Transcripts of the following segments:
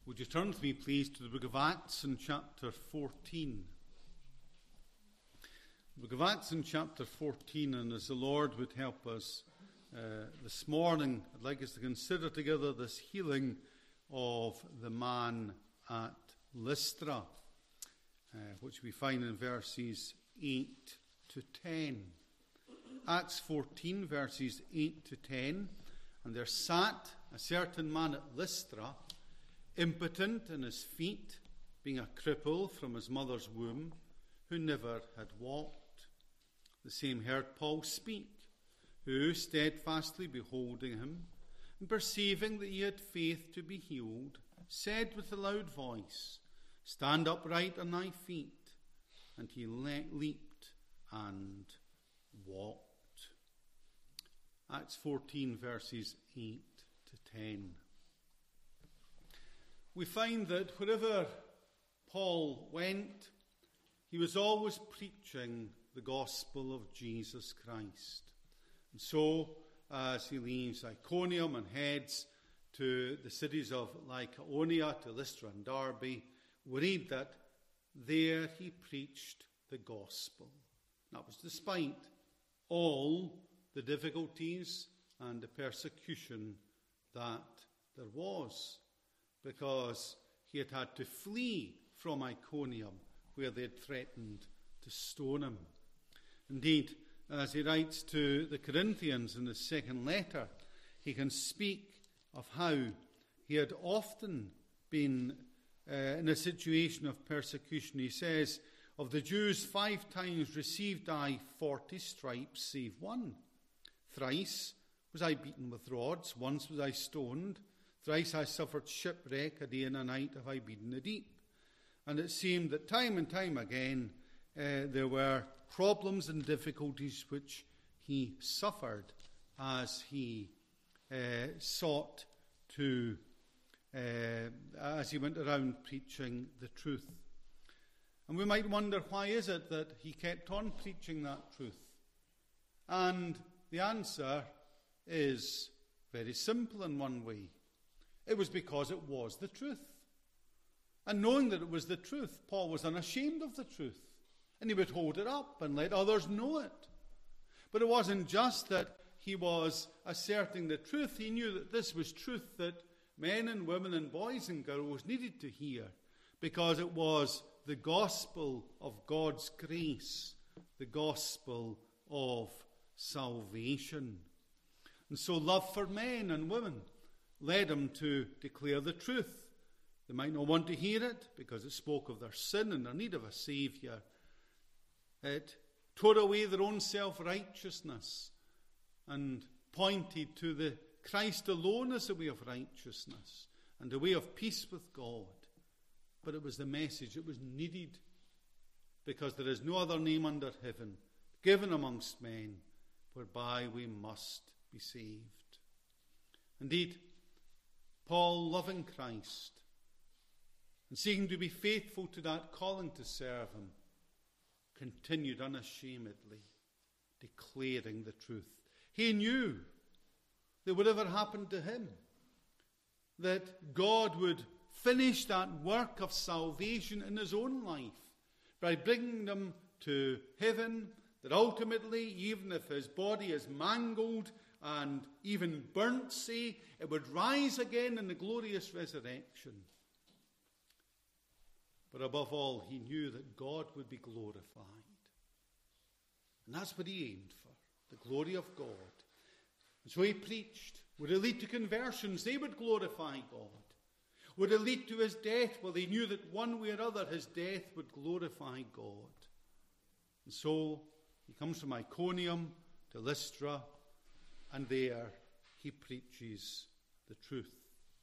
Would you turn with me, please, to the book of Acts in chapter 14. The book of Acts in chapter 14, and as the Lord would help us this morning, I'd like us to consider together this healing of the man at Lystra, which we find in verses 8 to 10. Acts 14, verses 8 to 10. And there sat a certain man at Lystra, impotent in his feet, being a cripple from his mother's womb, who never had walked. The same heard Paul speak, who, steadfastly beholding him, and perceiving that he had faith to be healed, said with a loud voice, Stand upright on thy feet. And he leaped and walked. Acts 14, verses 8 to 10. We find that wherever Paul went, he was always preaching the gospel of Jesus Christ. And so, as he leaves Iconium and heads to the cities of Lycaonia, to Lystra and Derbe, we read that there he preached the gospel. That was despite all the difficulties and the persecution that there was, because he had had to flee from Iconium, where they had threatened to stone him. Indeed, as he writes to the Corinthians in his second letter, he can speak of how he had often been in a situation of persecution. He says, Of the Jews 5 times received I 40 stripes, save one. Thrice was I beaten with rods, once was I stoned, thrice I suffered shipwreck, a day and a night have I been in the deep. And it seemed that time and time again there were problems and difficulties which he suffered as he sought to, as he went around preaching the truth. And we might wonder, why is it that he kept on preaching that truth? And the answer is very simple in one way. It was because it was the truth. And knowing that it was the truth, Paul was unashamed of the truth. And he would hold it up and let others know it. But it wasn't just that he was asserting the truth. He knew that this was truth that men and women and boys and girls needed to hear, because it was the gospel of God's grace, the gospel of salvation. And so love for men and women led him to declare the truth. They might not want to hear it because it spoke of their sin and their need of a Saviour. It tore away their own self-righteousness and pointed to the Christ alone as a way of righteousness and a way of peace with God. But it was the message that was needed, because there is no other name under heaven given amongst men whereby we must be saved. Indeed, Paul, loving Christ and seeking to be faithful to that calling to serve him, continued unashamedly declaring the truth. He knew that whatever happened to him, that God would finish that work of salvation in his own life by bringing them to heaven, that ultimately, even if his body is mangled and even burnt, say, it would rise again in the glorious resurrection. But above all, he knew that God would be glorified. And that's what he aimed for, the glory of God. And so he preached. Would it lead to conversions? They would glorify God. Would it lead to his death? Well, they knew that one way or other his death would glorify God. And so he comes from Iconium to Lystra, and there he preaches the truth.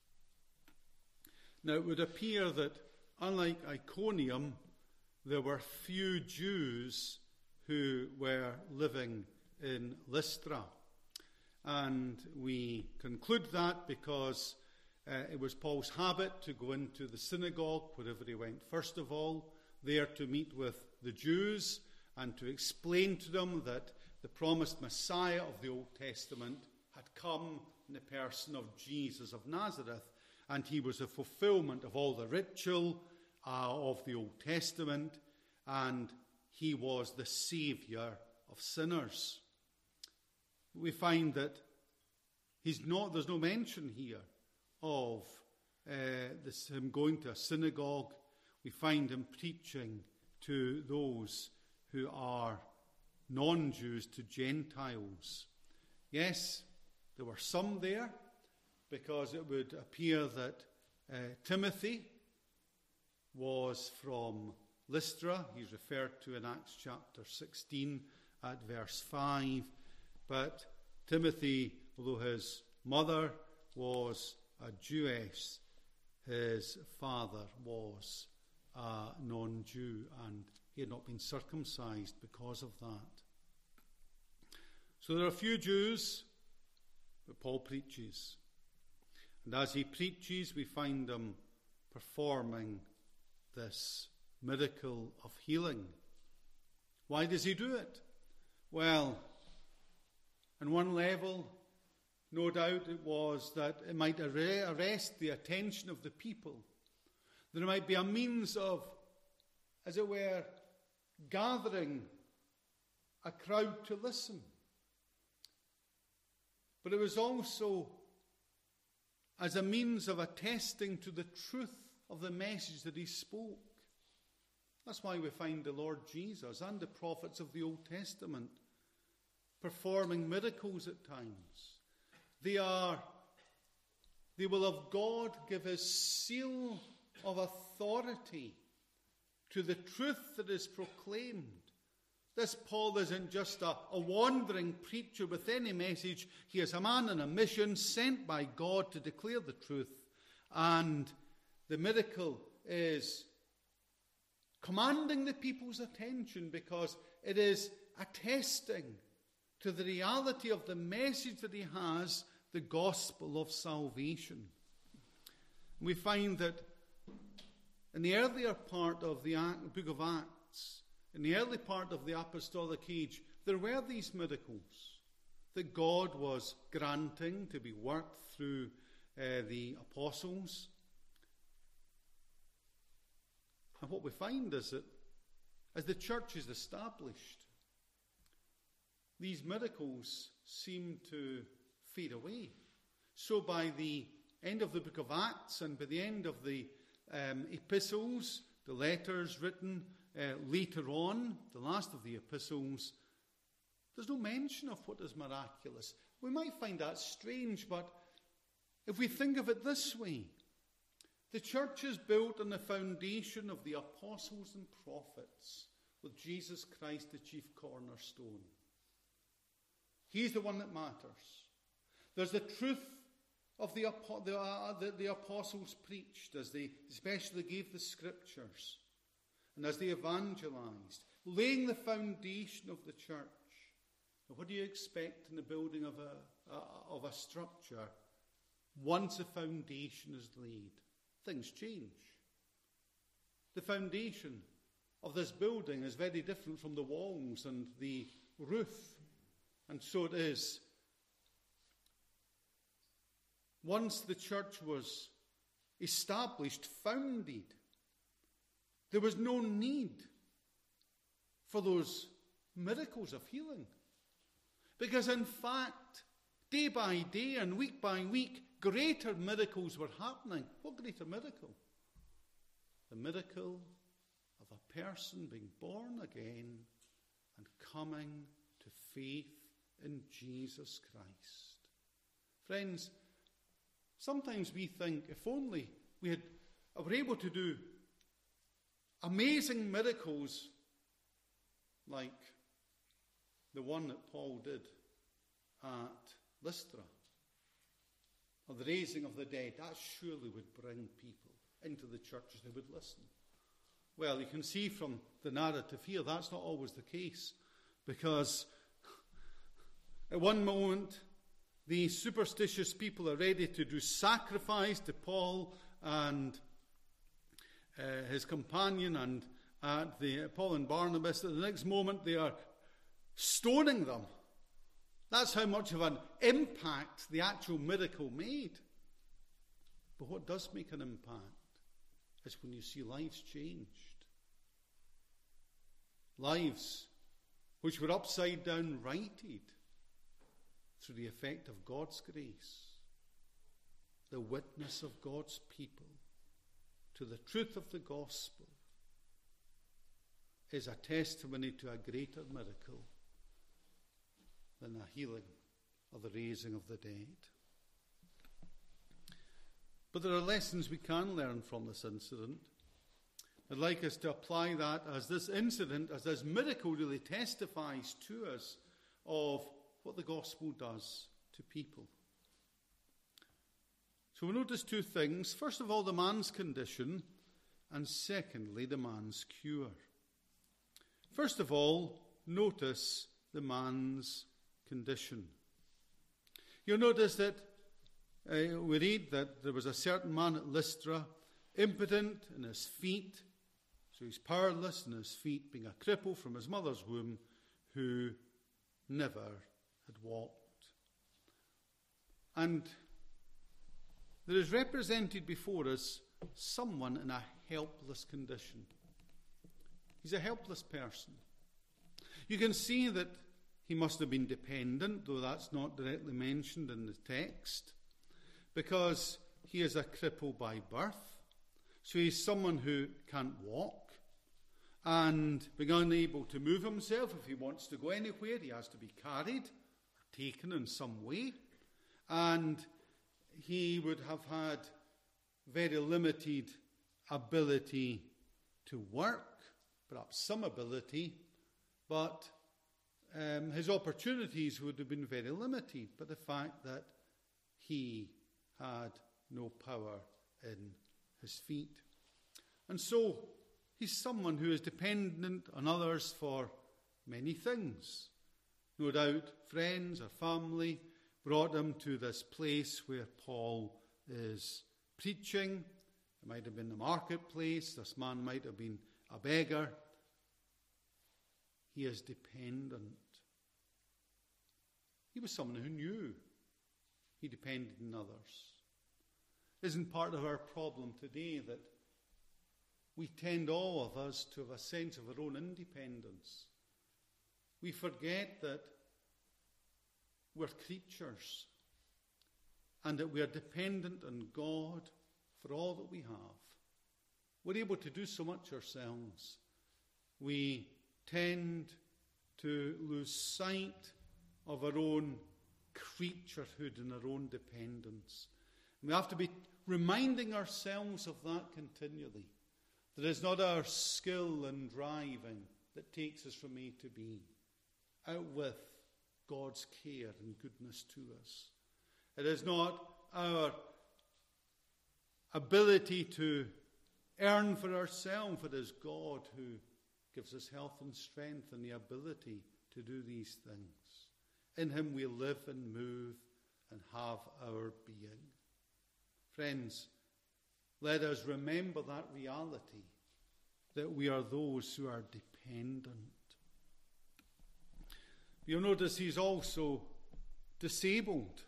Now it would appear that unlike Iconium, there were few Jews who were living in Lystra. And we conclude that because it was Paul's habit to go into the synagogue wherever he went, first of all, there to meet with the Jews and to explain to them that the promised Messiah of the Old Testament had come in the person of Jesus of Nazareth, and he was a fulfillment of all the ritual of the Old Testament, and he was the Saviour of sinners. We find that there's no mention here of him going to a synagogue. We find him preaching to those who are non-Jews, to Gentiles. Yes, there were some there, because it would appear that Timothy was from Lystra. He's referred to in Acts chapter 16 at verse 5. But Timothy, although his mother was a Jewess, his father was a non-Jew, and he had not been circumcised because of that. So there are a few Jews that Paul preaches. And as he preaches, we find him performing this miracle of healing. Why does he do it? Well, on one level, no doubt it was that it might arrest the attention of the people. There might be a means of, as it were, gathering a crowd to listen. But it was also as a means of attesting to the truth of the message that he spoke. That's why we find the Lord Jesus and the prophets of the Old Testament performing miracles at times. They will have God give his seal of authority to the truth that is proclaimed. This Paul isn't just a wandering preacher with any message. He is a man on a mission sent by God to declare the truth. And the miracle is commanding the people's attention because it is attesting to the reality of the message that he has, the gospel of salvation. We find that in the earlier part of the book of Acts, in the early part of the apostolic age, there were these miracles that God was granting to be worked through the apostles. And what we find is that as the church is established, these miracles seem to fade away. So by the end of the book of Acts and by the end of the epistles, the letters written later on, the last of the epistles, there's no mention of what is miraculous. We might find that strange, but if we think of it this way, the church is built on the foundation of the apostles and prophets, with Jesus Christ the chief cornerstone. He's the one that matters. There's the truth of the apostles preached as they especially gave the scriptures and as they evangelized, laying the foundation of the church. Now, what do you expect in the building of a structure? Once the foundation is laid, things change. The foundation of this building is very different from the walls and the roof. And so it is. Once the church was established, founded, there was no need for those miracles of healing. Because in fact, day by day and week by week, greater miracles were happening. What greater miracle? The miracle of a person being born again and coming to faith in Jesus Christ. Friends, sometimes we think if only we were able to do amazing miracles like the one that Paul did at Lystra, or the raising of the dead, that surely would bring people into the churches. They would listen. Well, you can see from the narrative here that's not always the case, because at one moment the superstitious people are ready to do sacrifice to Paul and his companion and Paul and Barnabas. At the next moment they are stoning them. That's how much of an impact the actual miracle made. But what does make an impact is when you see lives changed. Lives which were upside down righted through the effect of God's grace. The witness of God's people to the truth of the gospel is a testimony to a greater miracle than the healing or the raising of the dead. But there are lessons we can learn from this incident. I'd like us to apply that as this incident, as this miracle really testifies to us of what the gospel does to people. So we notice two things. First of all, the man's condition, and secondly, the man's cure. First of all, notice the man's condition. You'll notice that we read that there was a certain man at Lystra, impotent in his feet, so he's powerless in his feet, being a cripple from his mother's womb, who never had walked. And there is represented before us someone in a helpless condition. He's a helpless person. You can see that he must have been dependent, though that's not directly mentioned in the text, because he is a cripple by birth. So he's someone who can't walk and being unable to move himself. If he wants to go anywhere, he has to be carried or taken in some way. And he would have had very limited ability to work, perhaps some ability, but his opportunities would have been very limited by the fact that he had no power in his feet. And so he's someone who is dependent on others for many things. No doubt friends or family brought him to this place where Paul is preaching. It might have been the marketplace. This man might have been a beggar. He is dependent. He was someone who knew he depended on others. Isn't part of our problem today that we tend, all of us, to have a sense of our own independence? We forget that we're creatures and that we are dependent on God for all that we have. We're able to do so much ourselves. We tend to lose sight of our own creaturehood and our own dependence. And we have to be reminding ourselves of that continually. That it's not our skill and driving that takes us from A to B, out with God's care and goodness to us. It is not our ability to earn for ourselves. It is God who gives us health and strength and the ability to do these things. In him we live and move and have our being. Friends, let us remember that reality, that we are those who are dependent. You'll notice he's also disabled.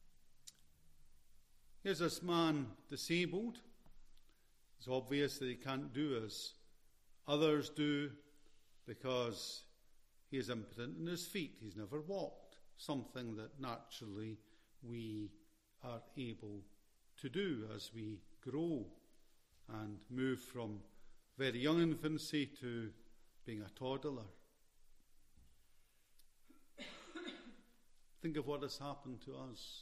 Here's this man disabled. It's obvious that he can't do as others do because he is impotent in his feet. He's never walked, something that naturally we are able to do as we grow and move from very young infancy to being a toddler. Think of what has happened to us.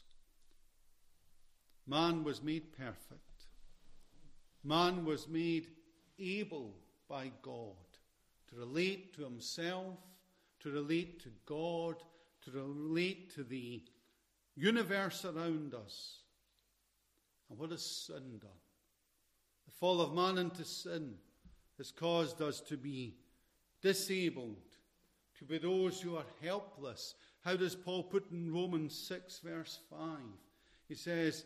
Man was made perfect. Man was made able by God to relate to himself, to relate to God, to relate to the universe around us. And what has sin done? The fall of man into sin has caused us to be disabled, to be those who are helpless. How does Paul put in Romans 6 verse 5? He says,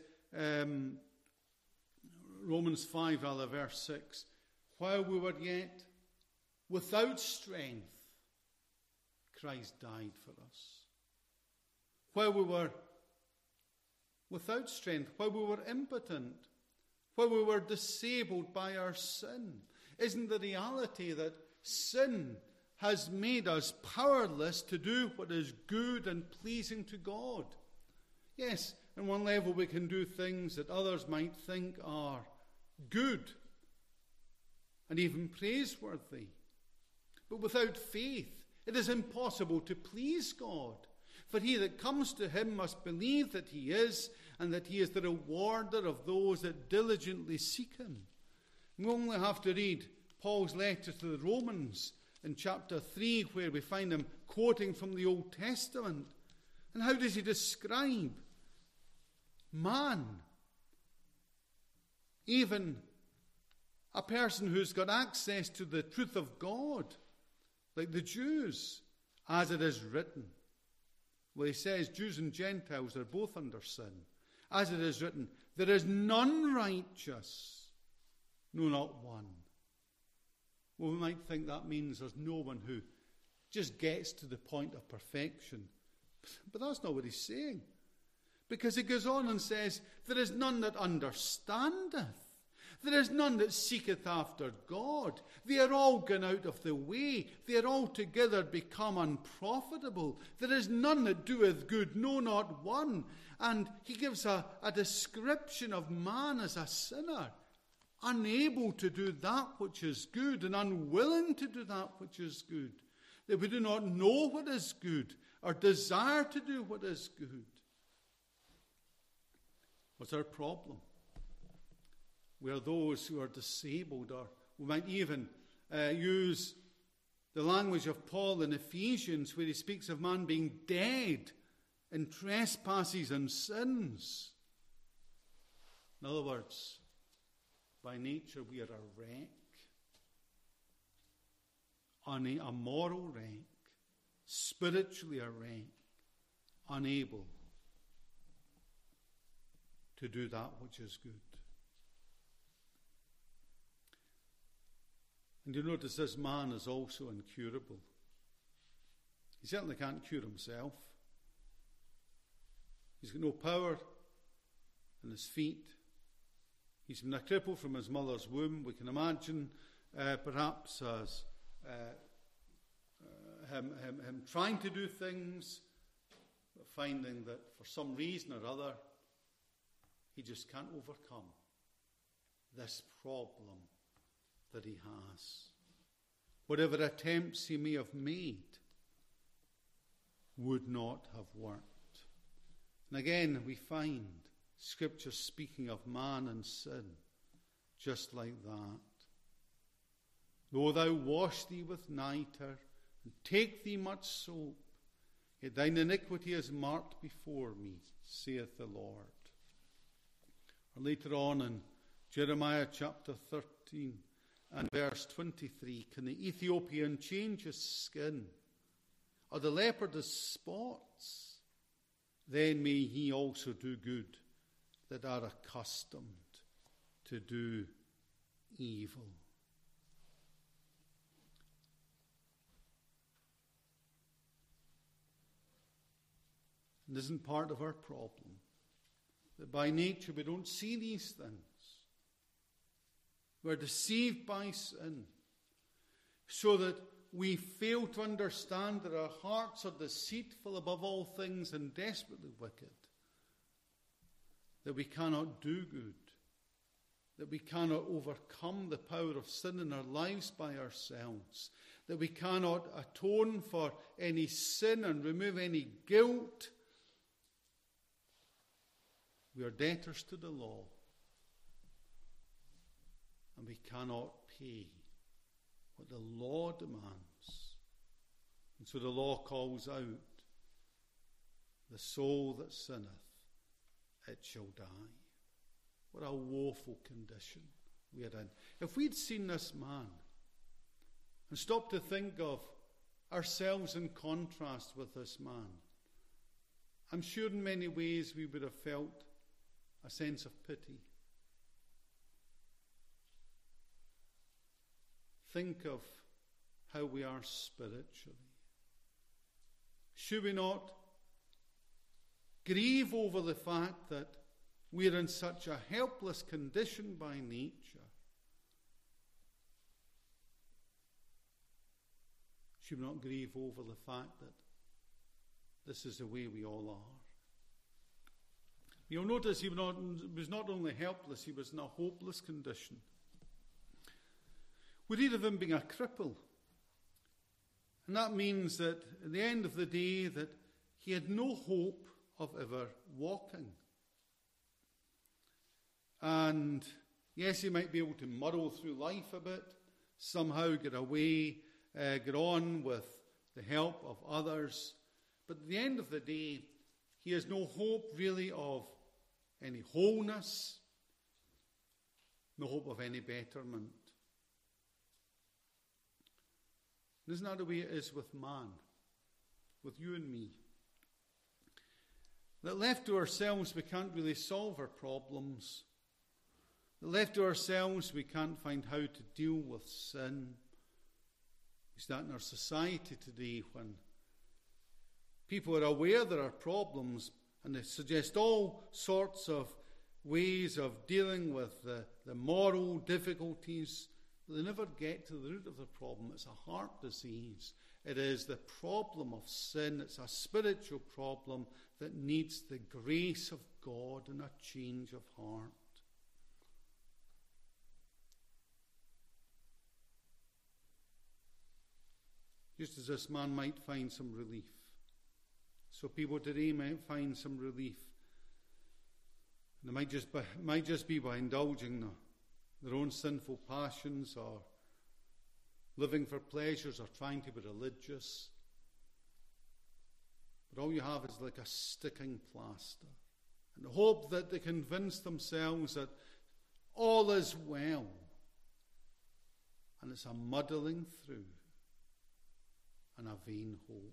Romans 5 verse 6, while we were yet without strength, Christ died for us. While we were without strength, while we were impotent, while we were disabled by our sin? Isn't the reality that sin has made us powerless to do what is good and pleasing to God? Yes, on one level we can do things that others might think are good and even praiseworthy. But without faith, it is impossible to please God. For he that comes to him must believe that he is, and that he is the rewarder of those that diligently seek him. We only have to read Paul's letter to the Romans in chapter 3, where we find him quoting from the Old Testament. And how does he describe man? Even a person who's got access to the truth of God, like the Jews, as it is written. Well, he says Jews and Gentiles are both under sin. As it is written, there is none righteous, no, not one. Well, we might think that means there's no one who just gets to the point of perfection. But that's not what he's saying. Because he goes on and says, there is none that understandeth. There is none that seeketh after God. They are all gone out of the way. They are altogether become unprofitable. There is none that doeth good, no, not one. And he gives a description of man as a sinner, unable to do that which is good and unwilling to do that which is good. That we do not know what is good or desire to do what is good. What's our problem? We are those who are disabled, or we might even use the language of Paul in Ephesians, where he speaks of man being dead in trespasses and sins. In other words, by nature we are a wreck, a moral wreck, spiritually a wreck, unable to do that which is good. And you notice this man is also incurable. He certainly can't cure himself. He's got no power in his feet. He's been a cripple from his mother's womb. We can imagine perhaps as him trying to do things, but finding that for some reason or other, he just can't overcome this problem that he has. Whatever attempts he may have made would not have worked. And again, we find Scripture speaking of man and sin just like that. Though thou wash thee with nitre, and take thee much soap, yet thine iniquity is marked before me, saith the Lord. Or later on in Jeremiah chapter 13 and verse 23, can the Ethiopian change his skin, or the leopard his spots? Then may he also do good that are accustomed to do evil. And isn't part of our problem that by nature we don't see these things? We're deceived by sin, so that we fail to understand that our hearts are deceitful above all things and desperately wicked, that we cannot do good, that we cannot overcome the power of sin in our lives by ourselves, that we cannot atone for any sin and remove any guilt. We are debtors to the law, and we cannot pay what the law demands. And so the law calls out, the soul that sinneth, it shall die. What a woeful condition we are in. If we'd seen this man and stopped to think of ourselves in contrast with this man, I'm sure in many ways we would have felt a sense of pity. Think of how we are spiritually. Should we not grieve over the fact that we're in such a helpless condition by nature, should we not grieve over the fact that this is the way we all are? You'll notice he was not only helpless, he was in a hopeless condition. We read of him being a cripple. And that means that at the end of the day that he had no hope of ever walking. And yes, he might be able to muddle through life a bit, somehow get away, get on with the help of others. But at the end of the day, he has no hope really of any wholeness, no hope of any betterment. Isn't that the way it is with man, with you and me? That left to ourselves, we can't really solve our problems. That left to ourselves, we can't find how to deal with sin. Is that in our society today when people are aware there are problems and they suggest all sorts of ways of dealing with the moral difficulties, they never get to the root of the problem. It's a heart disease. It is the problem of sin. It's a spiritual problem that needs the grace of God and a change of heart. Just as this man might find some relief, so people today might find some relief. And it might just be by indulging their own sinful passions or living for pleasures or trying to be religious. But all you have is like a sticking plaster. And the hope that they convince themselves that all is well. And it's a muddling through and a vain hope.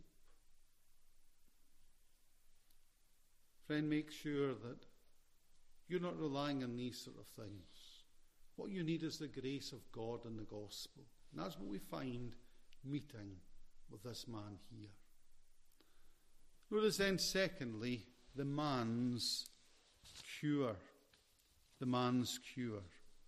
Friend, make sure that you're not relying on these sort of things. What you need is the grace of God and the gospel. And that's what we find meeting with this man here. Notice then, secondly, the man's cure. The man's cure.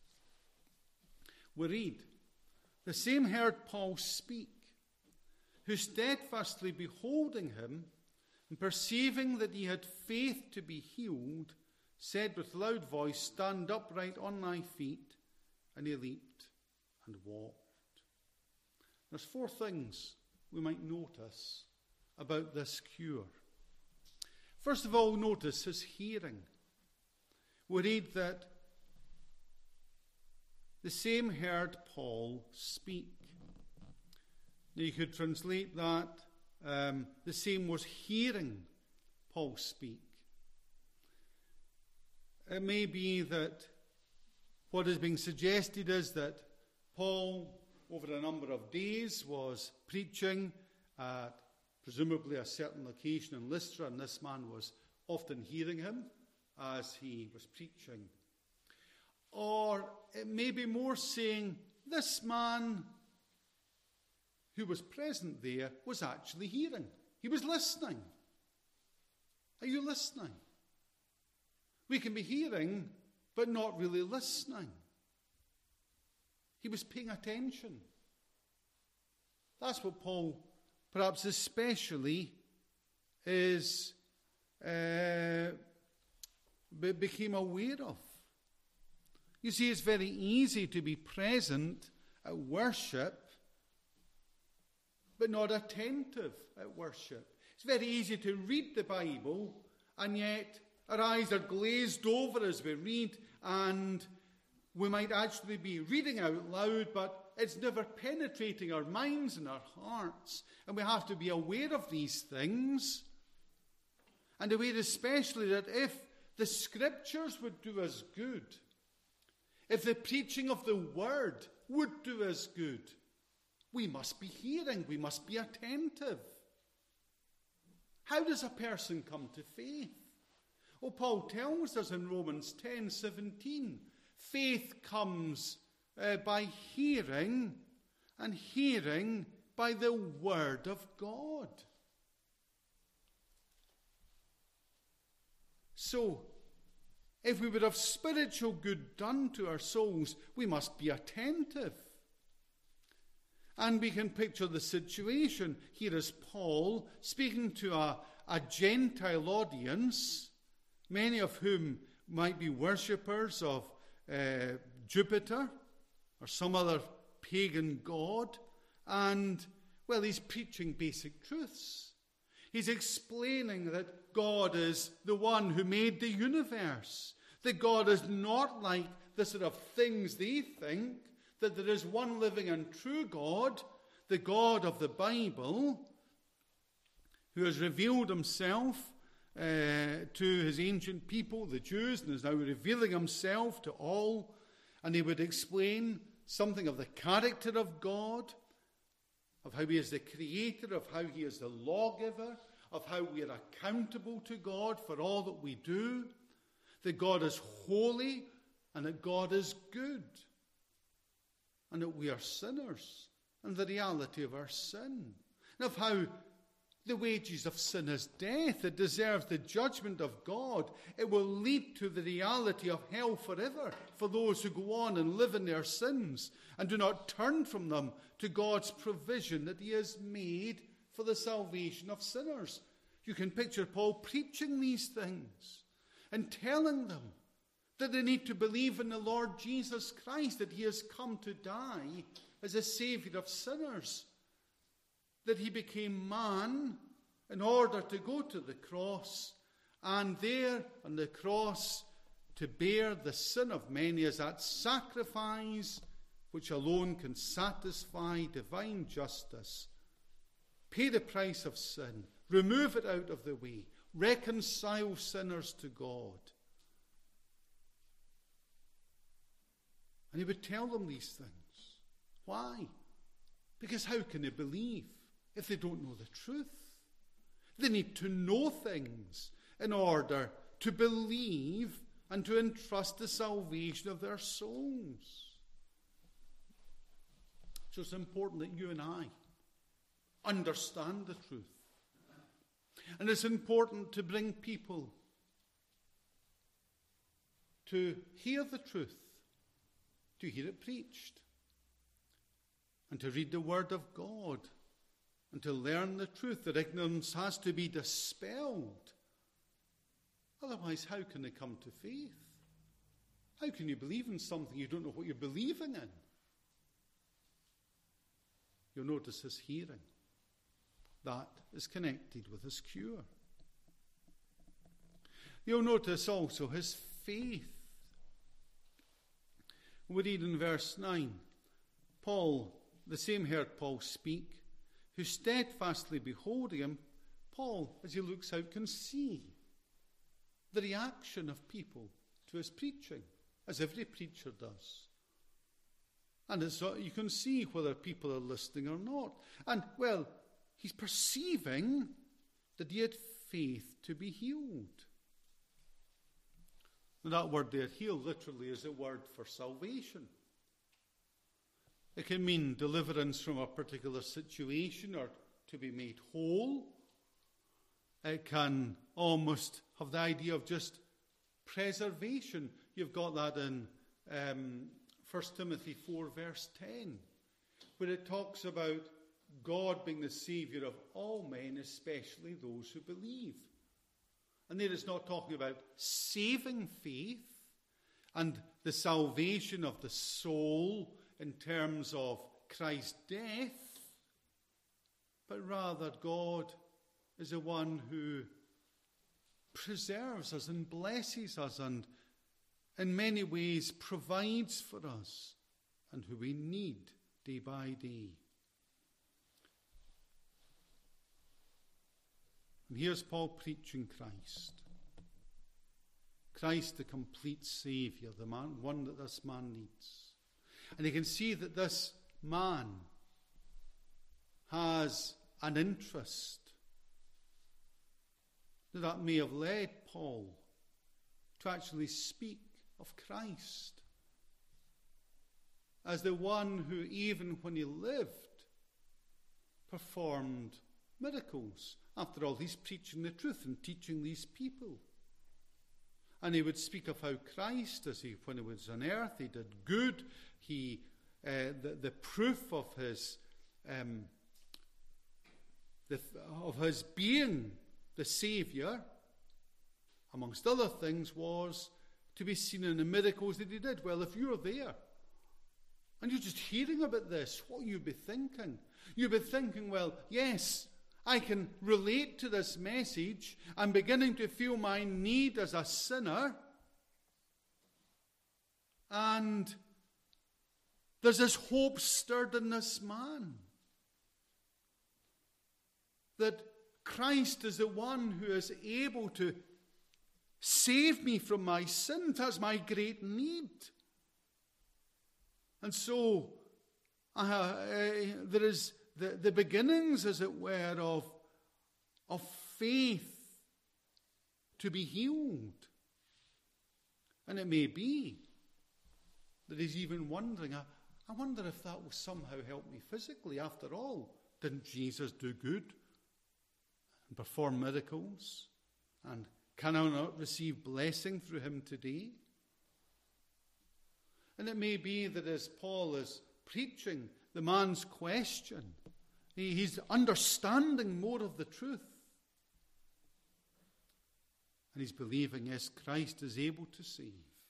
We read, the same heard Paul speak, who steadfastly beholding him, and perceiving that he had faith to be healed, said with loud voice, stand upright on thy feet. And he leaped and walked. There's 4 things we might notice about this cure. First of all, notice his hearing. We read that the same heard Paul speak. Now you could translate that, the same was hearing Paul speak. It may be that what is being suggested is that Paul, over a number of days, was preaching at presumably a certain location in Lystra, and this man was often hearing him as he was preaching. Or it may be more saying, this man who was present there was actually hearing. He was listening. Are you listening? We can be hearing, but not really listening. He was paying attention. That's what Paul, perhaps especially, became aware of. You see, it's very easy to be present at worship, but not attentive at worship. It's very easy to read the Bible, and yet our eyes are glazed over as we read, and we might actually be reading out loud, but it's never penetrating our minds and our hearts. And we have to be aware of these things. And aware especially that if the Scriptures would do us good, if the preaching of the Word would do us good, we must be hearing, we must be attentive. How does a person come to faith? Well, Paul tells us in Romans 10:17, faith comes by hearing, and hearing by the Word of God. So, If we would have spiritual good done to our souls, we must be attentive. And we can picture the situation. Here is Paul speaking to a Gentile audience, many of whom might be worshippers of Jupiter or some other pagan god. And, well, he's preaching basic truths. He's explaining that God is the one who made the universe. That God is not like the sort of things they think. That there is one living and true God, the God of the Bible, who has revealed himself to his ancient people, the Jews, and is now revealing himself to all. And he would explain something of the character of God, of how he is the creator, of how he is the lawgiver, of how we are accountable to God for all that we do, that God is holy and that God is good, and that we are sinners, and the reality of our sin, and of how the wages of sin is death. It deserves the judgment of God. It will lead to the reality of hell forever for those who go on and live in their sins and do not turn from them to God's provision that he has made for the salvation of sinners. You can picture Paul preaching these things and telling them that they need to believe in the Lord Jesus Christ, that he has come to die as a Saviour of sinners, that he became man in order to go to the cross, and there on the cross to bear the sin of many as that sacrifice which alone can satisfy divine justice, pay the price of sin, remove it out of the way, reconcile sinners to God. And he would tell them these things. Why? Because how can they believe if they don't know the truth? They need to know things in order to believe and to entrust the salvation of their souls. So it's important that you and I understand the truth. And it's important to bring people to hear the truth, to hear it preached, and to read the Word of God, and to learn the truth, that ignorance has to be dispelled. Otherwise, how can they come to faith? How can you believe in something you don't know what you're believing in? You'll notice his hearing. That is connected with his cure. You'll notice also his faith. We read in verse 9, Paul, the same heard Paul speak, who steadfastly beholding him, Paul, as he looks out, can see the reaction of people to his preaching, as every preacher does. And you can see whether people are listening or not. And, well, he's perceiving that he had faith to be healed. And that word there, heal, literally is a word for salvation. It can mean deliverance from a particular situation or to be made whole. It can almost have the idea of just preservation. You've got that in 1 Timothy 4 verse 10, where it talks about God being the Saviour of all men, especially those who believe. And there it's not talking about saving faith and the salvation of the soul in terms of Christ's death, but rather God is the one who preserves us and blesses us and in many ways provides for us and who we need day by day. And here's Paul preaching Christ. Christ, the complete Saviour, the man, one that this man needs. And you can see that this man has an interest that may have led Paul to actually speak of Christ as the one who, even when he lived, performed miracles. After all, he's preaching the truth and teaching these people. And he would speak of how Christ, when he was on earth, he did good. The proof of his being the Saviour, amongst other things, was to be seen in the miracles that he did. Well, if you're there and you're just hearing about this, what will you be thinking? You'll be thinking, well, yes, I can relate to this message. I'm beginning to feel my need as a sinner. And there's this hope stirred in this man that Christ is the one who is able to save me from my sin. That's my great need. And so there is the beginnings, as it were, of faith to be healed. And it may be that he's even wondering, I wonder if that will somehow help me physically. After all, didn't Jesus do good and perform miracles? And can I not receive blessing through him today? And it may be that as Paul is preaching the man's question, he's understanding more of the truth. And he's believing, yes, Christ is able to save.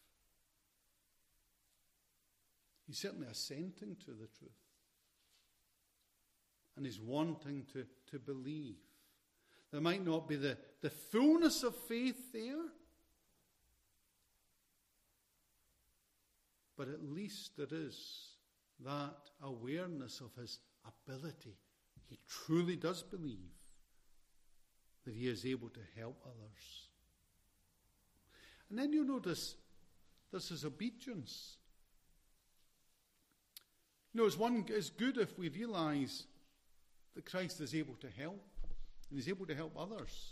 He's certainly assenting to the truth. And he's wanting to believe. There might not be the fullness of faith there, but at least there is that awareness of his ability. He truly does believe that he is able to help others. And then you notice this is obedience. It's good if we realize that Christ is able to help, and he's able to help others.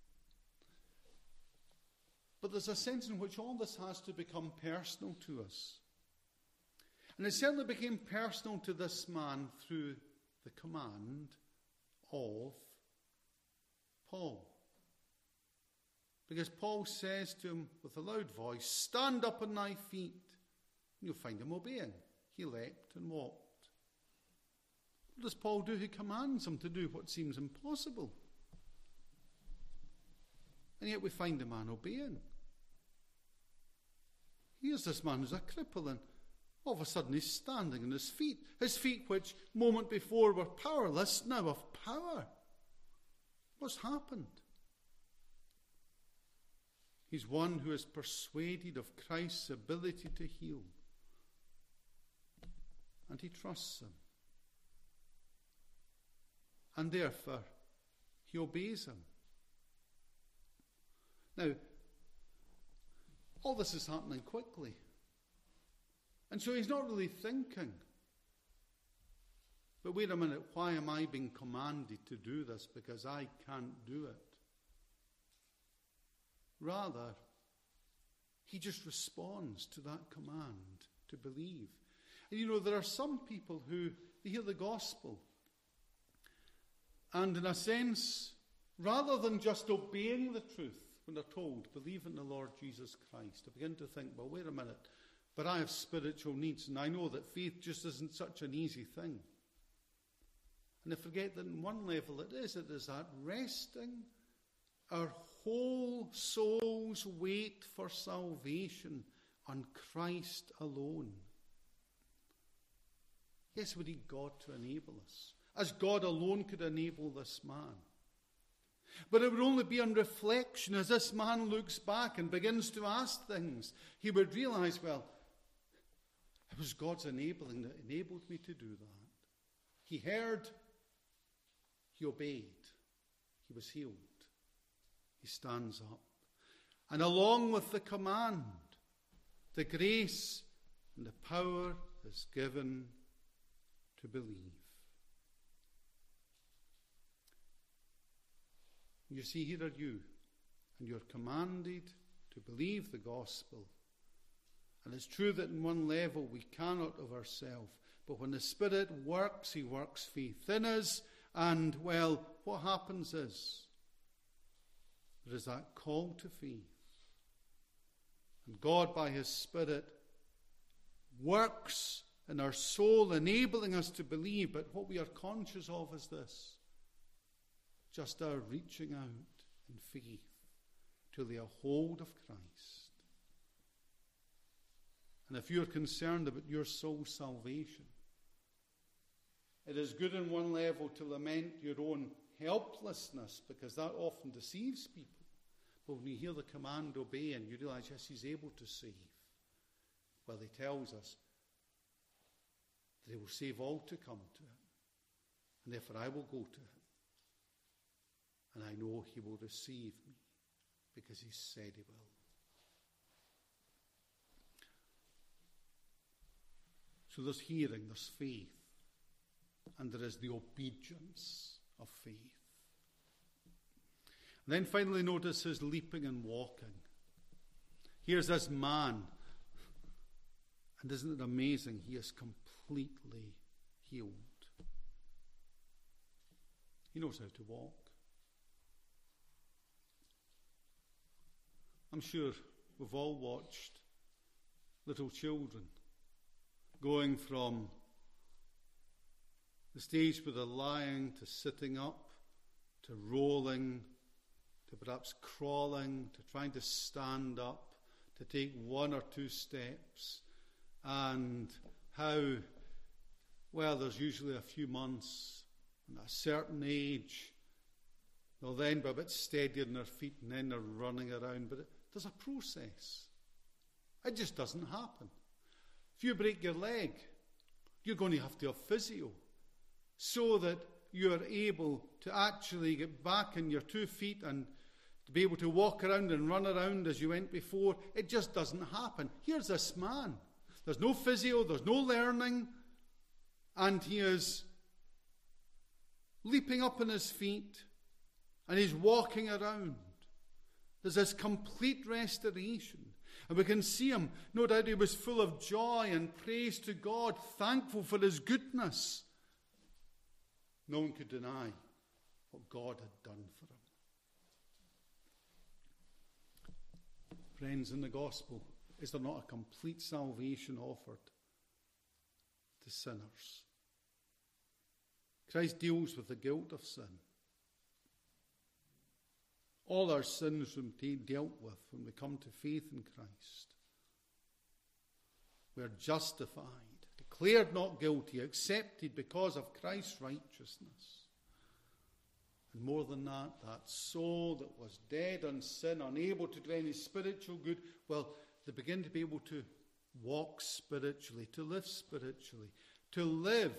But there's a sense in which all this has to become personal to us. And it certainly became personal to this man through the command of Paul. Because Paul says to him with a loud voice, "Stand up on thy feet." And you'll find him obeying. He leapt and walked. What does Paul do? He commands him to do what seems impossible. And yet we find the man obeying. Here's this man who's a cripple, and all of a sudden he's standing on his feet. His feet, which moment before were powerless, now have power. What's happened? He's one who is persuaded of Christ's ability to heal. And he trusts him. And therefore, he obeys him. Now, all this is happening quickly. And so he's not really thinking, but wait a minute, why am I being commanded to do this? Because I can't do it. Rather, he just responds to that command to believe. And there are some people who they hear the gospel, and in a sense, rather than just obeying the truth when they're told, believe in the Lord Jesus Christ, they begin to think, well, wait a minute, but I have spiritual needs, and I know that faith just isn't such an easy thing. And they forget that in one level it is that resting our whole soul's weight for salvation on Christ alone. Yes, we need God to enable us, as God alone could enable this man. But it would only be on reflection, as this man looks back and begins to ask things, he would realize, well, it was God's enabling that enabled me to do that. He heard, he obeyed, he was healed. He stands up. And along with the command, the grace and the power is given to believe. You see, here are you, and you're commanded to believe the gospel. And it's true that in one level we cannot of ourselves, but when the Spirit works, he works faith in us, and, well, what happens is, there is that call to faith. And God, by his Spirit, works in our soul, enabling us to believe. But what we are conscious of is this: just our reaching out in faith to lay a hold of Christ. And if you're concerned about your soul's salvation, it is good on one level to lament your own helplessness, because that often deceives people. But when you hear the command, obey, and you realize, yes, he's able to save, well, he tells us that he will save all to come to him. And therefore I will go to him. And I know he will receive me, because he said he will. So there's hearing, there's faith, and there is the obedience of faith. And then finally notice his leaping and walking. Here's this man, and isn't it amazing? He is completely healed. He knows how to walk. I'm sure we've all watched little children going from the stage where they're lying to sitting up, to rolling, to perhaps crawling, to trying to stand up, to take one or two steps, and how, well, there's usually a few months, and at a certain age, they'll then be a bit steadier on their feet, and then they're running around. But there's a process. It just doesn't happen. If you break your leg, you're going to have to have physio, so that you're able to actually get back on your 2 feet and to be able to walk around and run around as you went before. It just doesn't happen. Here's this man. There's no physio, there's no learning, and he is leaping up on his feet, and he's walking around. There's this complete restoration. And we can see him. No doubt he was full of joy and praise to God, thankful for his goodness. No one could deny what God had done for him. Friends, in the gospel, is there not a complete salvation offered to sinners? Christ deals with the guilt of sin. All our sins will be dealt with when we come to faith in Christ. We are justified, declared not guilty, accepted because of Christ's righteousness. And more than that, that soul that was dead in sin, unable to do any spiritual good, well, they begin to be able to walk spiritually, to live spiritually, to live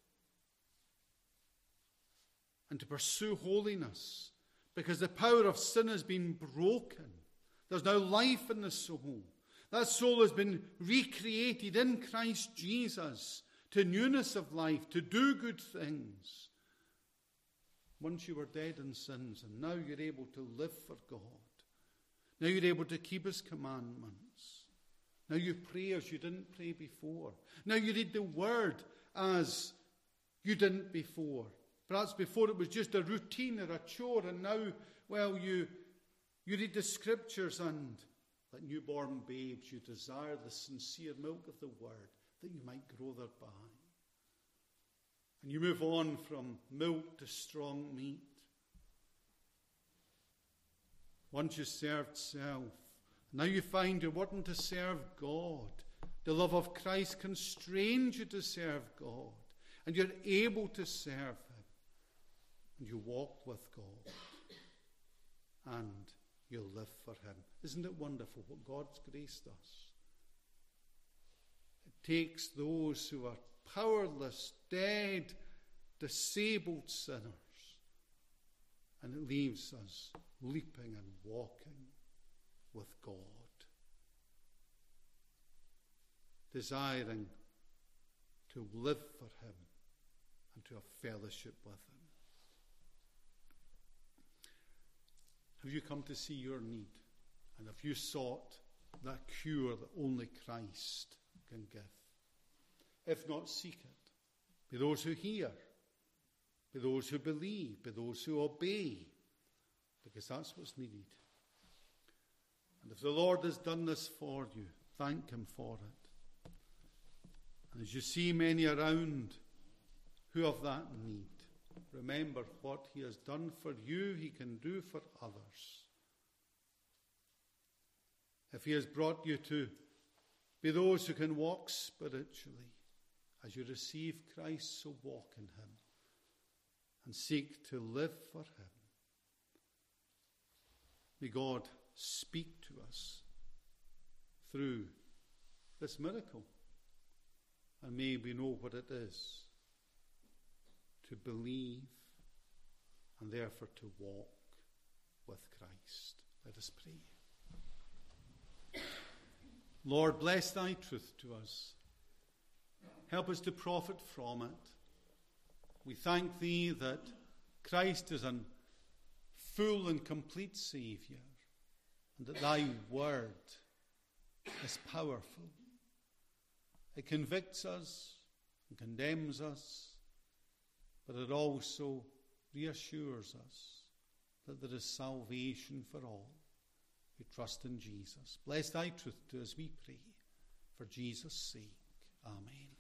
and to pursue holiness. Because the power of sin has been broken. There's now life in the soul. That soul has been recreated in Christ Jesus to newness of life, to do good things. Once you were dead in sins, and now you're able to live for God. Now you're able to keep his commandments. Now you pray as you didn't pray before. Now you read the word as you didn't before. Perhaps before it was just a routine or a chore, and now, well, you read the scriptures, and like newborn babes, you desire the sincere milk of the word, that you might grow thereby. And you move on from milk to strong meat. Once you served self, now you find you're wanting to serve God. The love of Christ constrains you to serve God, and you're able to serve him. And you walk with God, and you live for him. Isn't it wonderful what God's grace does? It takes those who are powerless, dead, disabled sinners, and it leaves us leaping and walking with God, desiring to live for him and to have fellowship with him. Have you come to see your need? And have you sought that cure that only Christ can give? If not, seek it. Be those who hear. Be those who believe. Be those who obey. Because that's what's needed. And if the Lord has done this for you, thank him for it. And as you see many around who have that need, remember what he has done for you, he can do for others. If he has brought you to be those who can walk spiritually, as you receive Christ, so walk in him and seek to live for him. May God speak to us through this miracle, and may we know what it is to believe and therefore to walk with Christ. Let us pray. Lord, bless thy truth to us. Help us to profit from it. We thank thee that Christ is a full and complete Saviour, and that thy word is powerful. It convicts us and condemns us, but it also reassures us that there is salvation for all who trust in Jesus. Bless thy truth to us, we pray, for Jesus' sake. Amen.